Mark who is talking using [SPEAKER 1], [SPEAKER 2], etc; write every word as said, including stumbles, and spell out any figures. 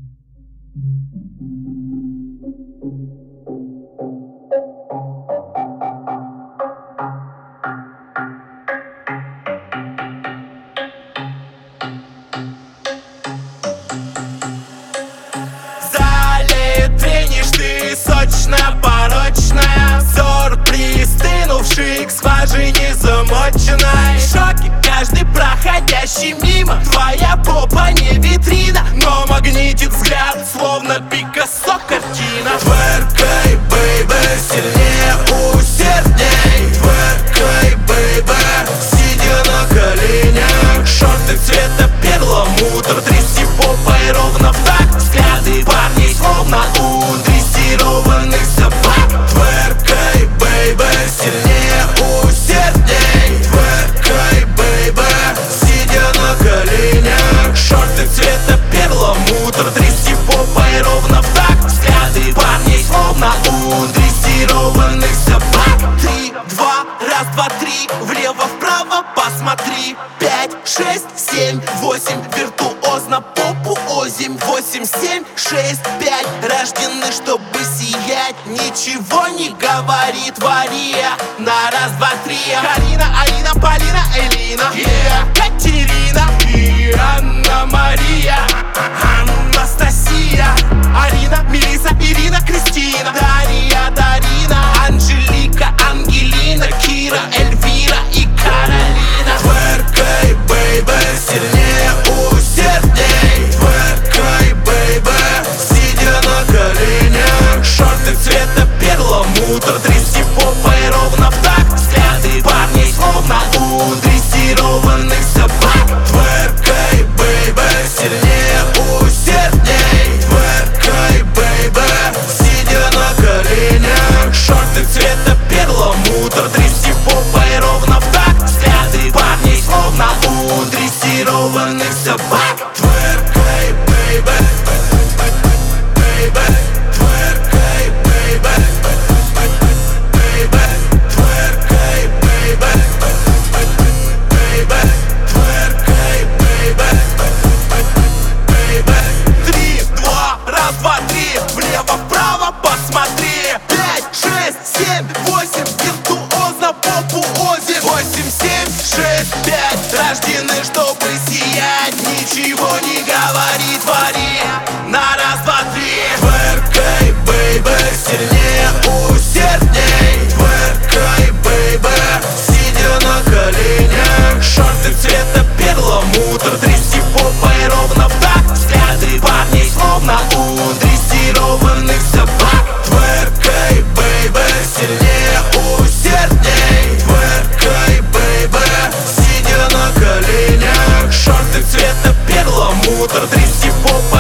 [SPEAKER 1] Сочно-порочная, сюрприз, стынувший к скважине замоченной. В шоке каждый проходящий мимо. Твоя попа не витрина, но магнитит взгляд, словно Пикассо картина. Тверкай, бэйбэ, сильнее, усердней. Тверкай, бэйбэ, сидя на коленях. Шорты цвета перламутр, тряси попой ровно в такт. Взгляды парней словно у дрессированных собак. Тверкай, бэйбэ, сильнее, усердней. Тверкай, бэйбэ, сидя на коленях. Шорты цвета перламутр, тряси попой ровно в такт. Взгляды парней словно у дрессированных собак. Три, два, раз, два, три, влево-вправо посмотри. Пять, шесть, семь, восемь, виртуозно попу озим. Восемь, семь, шесть, пять, рождены, чтобы сиять. Ничего не говори, твори на раз, два, три. Карина, Алина, Полина, Элина, yeah. Катерина и Анна-Мария, Анастасия, Арина, Мелиса, Ирина, Кристина, Дарья, Дарина, Анжелика, Ангелина, Кира, Эльвира и Каролина. Тверкай, бэйбэ, сильнее, усердней. Тверкай, бэйбэ, сидя на коленях. Шорты цвета перламутр, тряси попой ровно в такт. Взгляды парней словно у дрессированных собак. Тверкай, бэйбэ, сильнее, усердней. Тверкай, бэйбэ, сидя на коленях. Шорты цвета перламутр, тряси попой ровно в такт. Взгляды парней словно у дрессированных собак. Тверкай, бэйбэ, бэйбэ, тверкай, бэйбэ, бэйбэ, тверкай, бэйбэ, бэйбэ, тверкай, бэйбэ, бэйбэ. Три, два, раз, два, три, влево-вправо посмотри. Пять, шесть, семь, восемь, виртуозно попу озим. Восемь, семь, шесть, пять, рождены, чтобы сиять. Ничего не говори, твори на раз, два, три. Тверкай, бэйбэ, сильнее, усердней. Тверкай, бэйбэ, сидя на коленях. Шорты цвета перламутр, тряси попой ровно в такт. Взгляды парней словно у дрессированных собак. Тверкай, бэйбэ, сильнее, усердней. Тверкай, бэйбэ, сидя на коленях. Шорты цвета перламутр, тряси попой